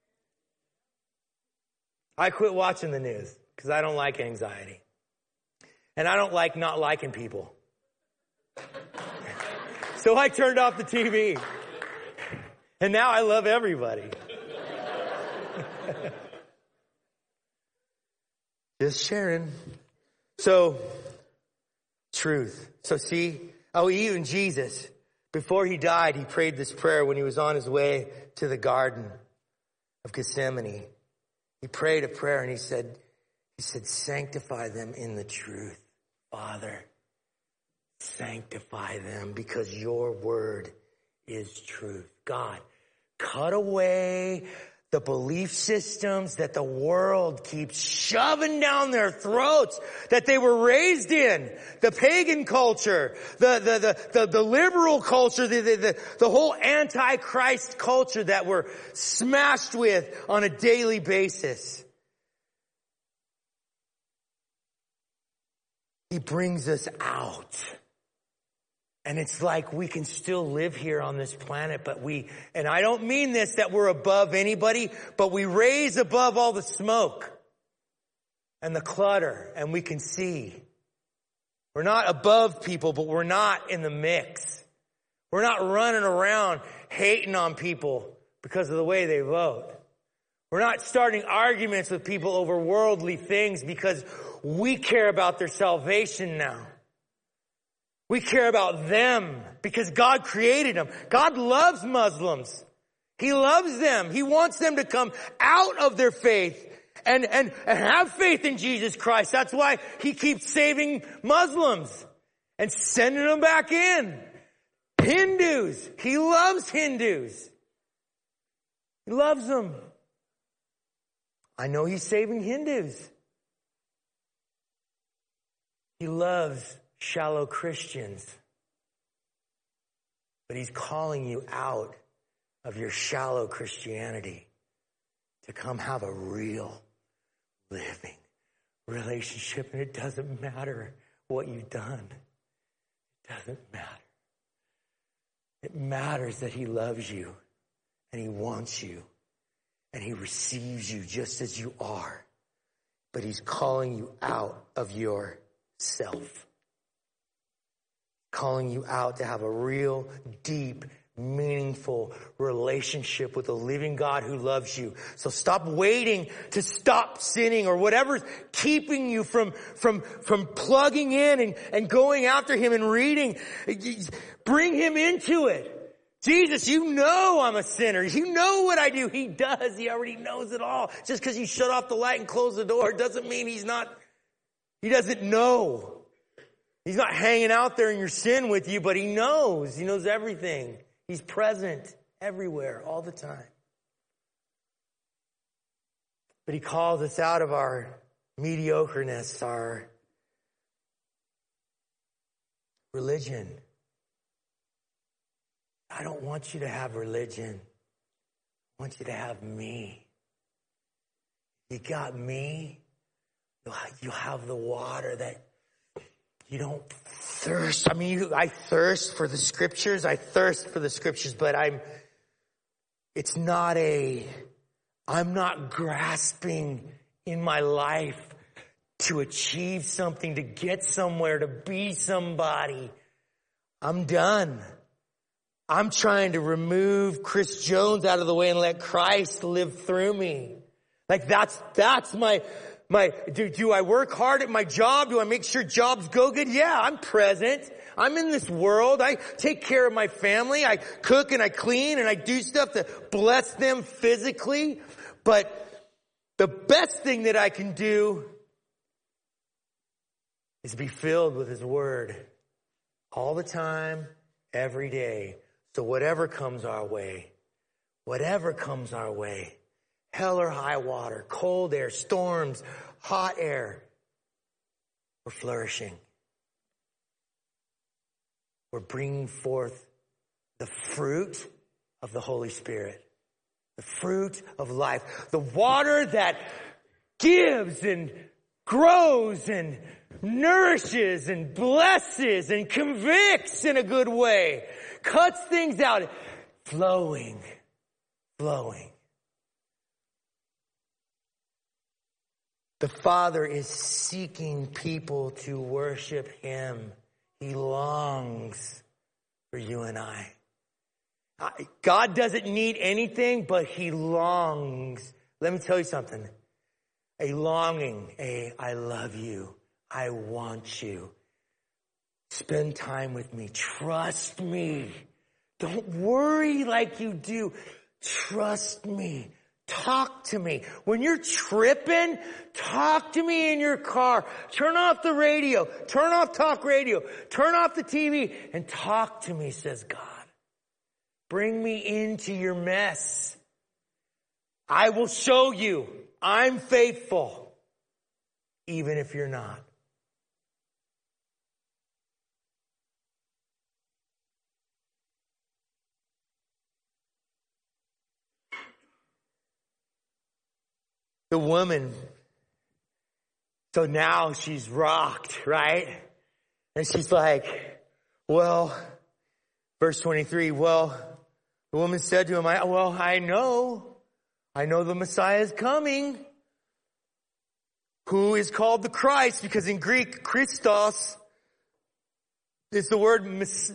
I quit watching the news because I don't like anxiety. And I don't like not liking people. So I turned off the T V. And now I love everybody. Just sharing. So, truth. So see, oh, even Jesus, before He died, He prayed this prayer when He was on His way to the Garden of Gethsemane. He prayed a prayer and He said, He said, sanctify them in the truth, Father. Sanctify them because your word is truth. God, cut away the the belief systems that the world keeps shoving down their throats, that they were raised in, the pagan culture, the, the, the, the, the liberal culture, the, the, the, the whole anti-Christ culture that we're smashed with on a daily basis. He brings us out. And it's like we can still live here on this planet, but we, and I don't mean this that we're above anybody, but we raise above all the smoke and the clutter, and we can see. We're not above people, but we're not in the mix. We're not running around hating on people because of the way they vote. We're not starting arguments with people over worldly things because we care about their salvation now. We care about them because God created them. God loves Muslims. He loves them. He wants them to come out of their faith and, and, and have faith in Jesus Christ. That's why He keeps saving Muslims and sending them back in. Hindus. He loves Hindus. He loves them. I know He's saving Hindus. He loves shallow Christians. But He's calling you out of your shallow Christianity to come have a real living relationship. And it doesn't matter what you've done. It doesn't matter. It matters that He loves you and He wants you and He receives you just as you are. But He's calling you out of yourself. Calling you out to have a real, deep, meaningful relationship with a living God who loves you. So stop waiting to stop sinning or whatever's keeping you from, from, from plugging in and, and going after Him and reading. Bring Him into it. Jesus, you know I'm a sinner. You know what I do. He does. He already knows it all. Just because you shut off the light and close the door doesn't mean He's not, He doesn't know. He's not hanging out there in your sin with you, but He knows. He knows everything. He's present everywhere, all the time. But He calls us out of our mediocreness, our religion. I don't want you to have religion. I want you to have me. You got me, you'll have the water that you don't thirst. I mean, you, I thirst for the scriptures. I thirst for the scriptures, but I'm, it's not a, I'm not grasping in my life to achieve something, to get somewhere, to be somebody. I'm done. I'm trying to remove Chris Jones out of the way and let Christ live through me. Like that's, that's my, My, do, do I work hard at my job? Do I make sure jobs go good? Yeah, I'm present. I'm in this world. I take care of my family. I cook and I clean and I do stuff to bless them physically. But the best thing that I can do is be filled with His Word all the time, every day. So whatever comes our way, whatever comes our way, hell or high water, cold air, storms, hot air, we're flourishing. We're bringing forth the fruit of the Holy Spirit, the fruit of life, the water that gives and grows and nourishes and blesses and convicts in a good way, cuts things out, flowing, flowing. The Father is seeking people to worship Him. He longs for you and I. God doesn't need anything, but He longs. Let me tell you something. A longing, a I love you, I want you. Spend time with me. Trust me. Don't worry like you do. Trust me. Talk to me. When you're tripping, talk to me in your car. Turn off the radio. Turn off talk radio. Turn off the T V and talk to me, says God. Bring me into your mess. I will show you I'm faithful, even if you're not. The woman, so now she's rocked, right? And she's like, well, verse twenty-three, well, the woman said to him, I, well, I know, I know the Messiah is coming, who is called the Christ, because in Greek, Christos is the word mes-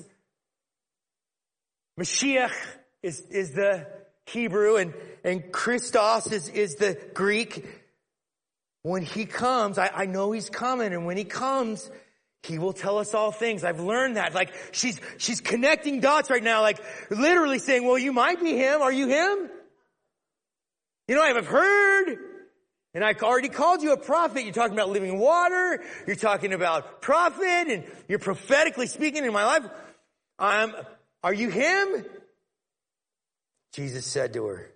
Mashiach is, is the Hebrew, and, and Christos is, is the Greek. When he comes, I, I know he's coming, and when he comes, he will tell us all things. I've learned that. Like, she's, she's connecting dots right now, like, literally saying, well, you might be him. Are you him? You know, I've heard, and I already called you a prophet. You're talking about living water. You're talking about prophet, and you're prophetically speaking in my life. Um, are you him? Jesus said to her,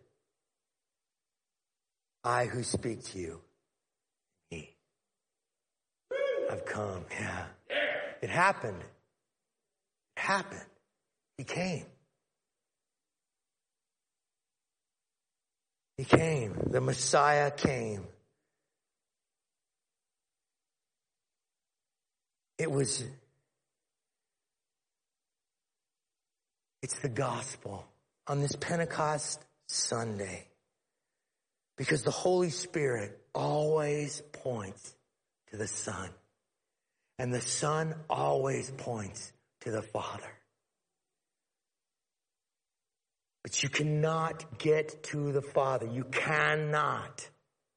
I who speak to you, me. I've come. Yeah. It happened. It happened. He came. He came. The Messiah came. It was, it's the gospel on this Pentecost Sunday, because the Holy Spirit always points to the Son, and the Son always points to the Father. But you cannot get to the Father. You cannot,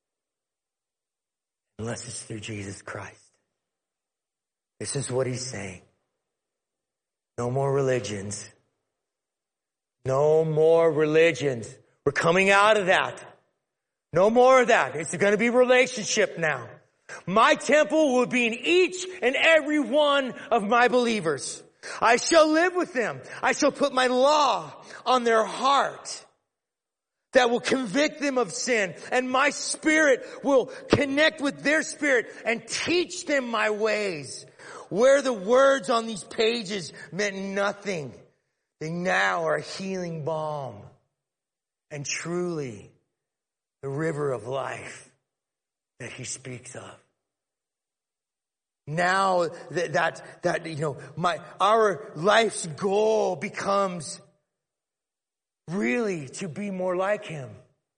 unless it's through Jesus Christ. This is what he's saying. No more religions. No more religions. We're coming out of that. No more of that. It's going to be relationship now. My temple will be in each and every one of my believers. I shall live with them. I shall put my law on their heart that will convict them of sin. And my spirit will connect with their spirit and teach them my ways. Where the words on these pages meant nothing, they now are a healing balm. And truly, the river of life that he speaks of. Now that, that, that, you know, my, our life's goal becomes really to be more like him.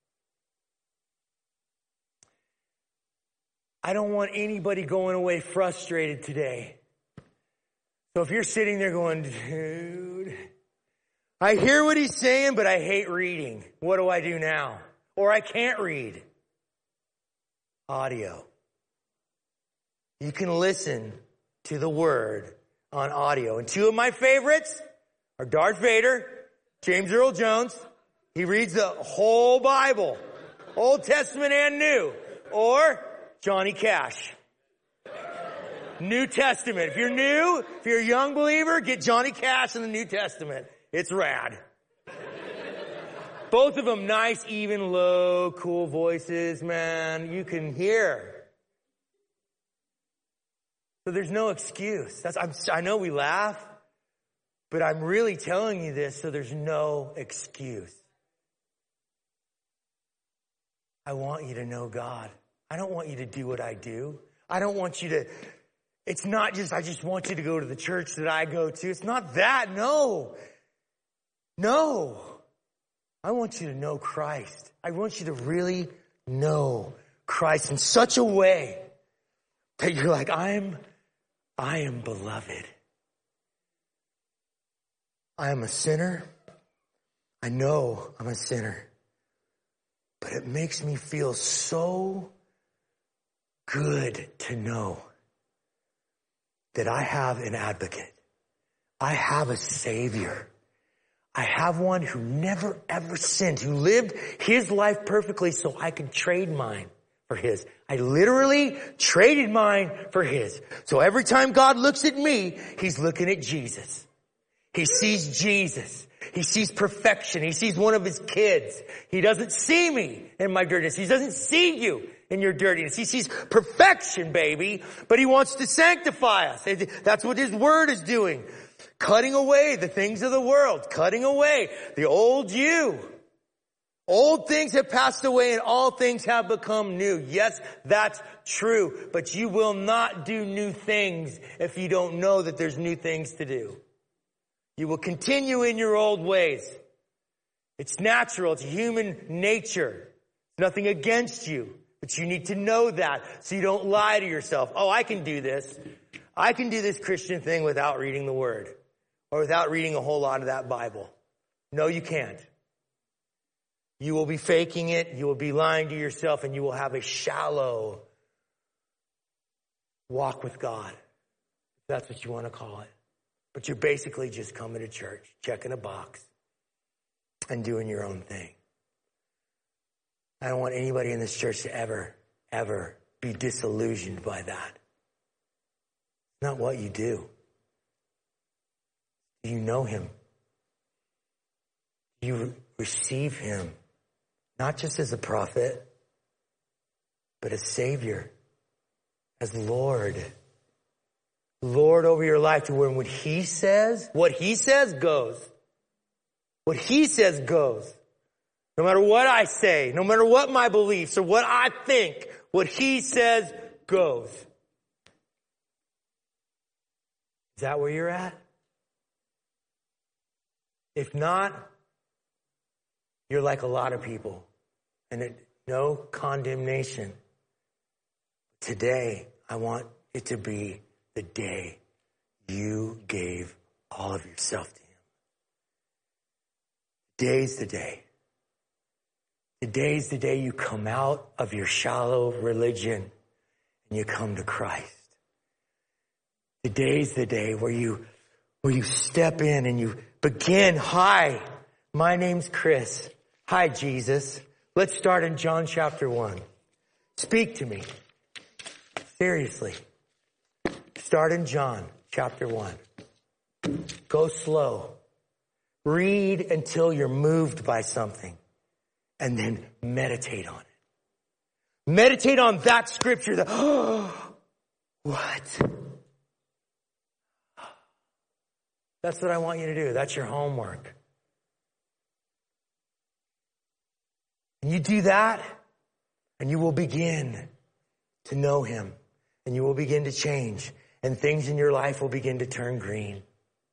I don't want anybody going away frustrated today. So if you're sitting there going, dude, I hear what he's saying, but I hate reading. What do I do now? Or I can't read. Audio. You can listen to the word on audio. And two of my favorites are Darth Vader, James Earl Jones. He reads the whole Bible, Old Testament and New. Or Johnny Cash. New Testament. If you're new, if you're a young believer, get Johnny Cash in the New Testament. It's rad. Both of them nice, even, low, cool voices, man. You can hear. So there's no excuse. That's, I'm, I know we laugh, but I'm really telling you this so there's no excuse. I want you to know God. I don't want you to do what I do. I don't want you to, it's not just, I just want you to go to the church that I go to. It's not that, no. No. I want you to know Christ. I want you to really know Christ in such a way that you're like, I am, I am beloved. I am a sinner. I know I'm a sinner. But it makes me feel so good to know that I have an advocate. I have a Savior. I have one who never ever sinned, who lived his life perfectly so I could trade mine for his. I literally traded mine for his. So every time God looks at me, he's looking at Jesus. He sees Jesus. He sees perfection. He sees one of his kids. He doesn't see me in my dirtiness. He doesn't see you in your dirtiness. He sees perfection, baby, but he wants to sanctify us. That's what his word is doing. Cutting away the things of the world. Cutting away the old you. Old things have passed away and all things have become new. Yes, that's true. But you will not do new things if you don't know that there's new things to do. You will continue in your old ways. It's natural. It's human nature. Nothing against you. But you need to know that so you don't lie to yourself. Oh, I can do this. I can do this Christian thing without reading the Word. Or without reading a whole lot of that Bible. No, you can't. You will be faking it. You will be lying to yourself. And you will have a shallow walk with God. If that's what you want to call it. But you're basically just coming to church, checking a box, and doing your own thing. I don't want anybody in this church to ever, ever be disillusioned by that. It's not what you do. Do you know him? Do you receive him? Not just as a prophet, but as Savior, as Lord. Lord over your life, to where when he says, what he says goes. What he says goes. No matter what I say, no matter what my beliefs or what I think, what he says goes. Is that where you're at? If not, you're like a lot of people. And it, no condemnation. Today, I want it to be the day you gave all of yourself to him. Today's the day. Today's the day you come out of your shallow religion and you come to Christ. Today's the day where you, where you step in and you begin. Hi, my name's Chris. Hi, Jesus. Let's start in John chapter one. Speak to me. Seriously. Start in John chapter one. Go slow. Read until you're moved by something. And then meditate on it. Meditate on that scripture that, oh, what? That's what I want you to do. That's your homework. And you do that, and you will begin to know him. And you will begin to change. And things in your life will begin to turn green.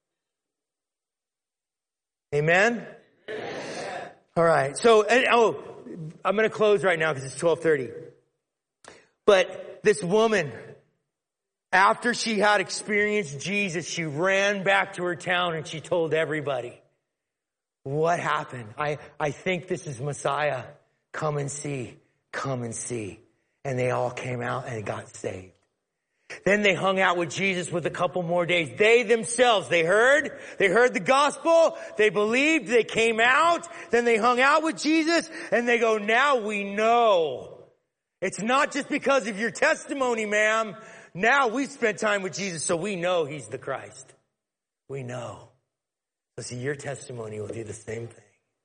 Amen? Amen. All right. So, and, oh, I'm going to close right now because it's twelve thirty. But this woman, after she had experienced Jesus, she ran back to her town and she told everybody. What happened? I, I think this is Messiah. Come and see. Come and see. And they all came out and got saved. Then they hung out with Jesus with a couple more days. They themselves, they heard, they heard the gospel, they believed, they came out, then they hung out with Jesus, and they go, now we know. It's not just because of your testimony, ma'am. Now we've spent time with Jesus, so we know he's the Christ. We know. So see, your testimony will do the same thing.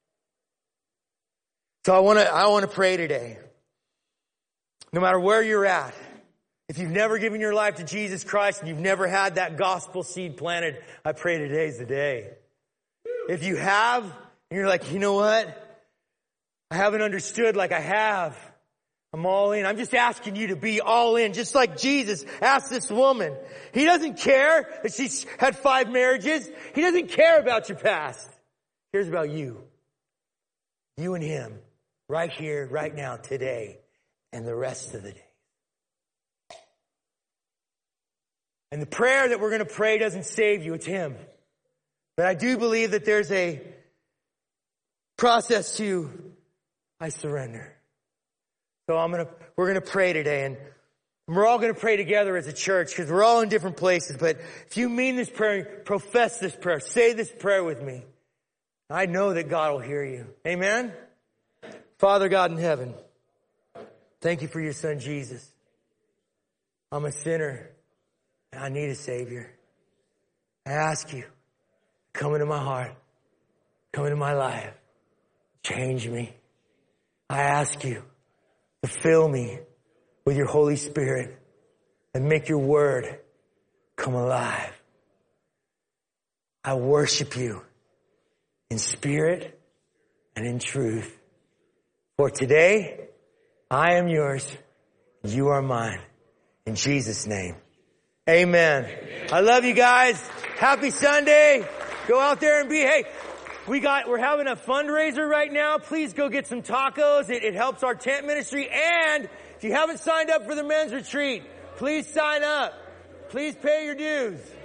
So I want to, I want to pray today. No matter where you're at, if you've never given your life to Jesus Christ and you've never had that gospel seed planted, I pray today's the day. If you have, and you're like, you know what? I haven't understood like I have. I'm all in. I'm just asking you to be all in, just like Jesus asked this woman. He doesn't care that she's had five marriages. He doesn't care about your past. He cares about you. You and him, right here, right now, today, and the rest of the day. And the prayer that we're going to pray doesn't save you, it's him. But I do believe that there's a process to, I surrender. So I'm going to, we're going to pray today, and we're all going to pray together as a church because we're all in different places. But if you mean this prayer, profess this prayer, say this prayer with me. I know that God will hear you. Amen? Father God in heaven, thank you for your son Jesus. I'm a sinner. I need a Savior. I ask you, come into my heart. come into my life. Change me. I ask you to fill me with your Holy Spirit and make your word come alive. I worship you in spirit and in truth. For today, I am yours. You are mine. In Jesus' name. Amen. Amen. I love you guys. Happy Sunday. Go out there and be, hey, we got, we're having a fundraiser right now. Please go get some tacos. It, it helps our tent ministry. And if you haven't signed up for the men's retreat, please sign up. Please pay your dues.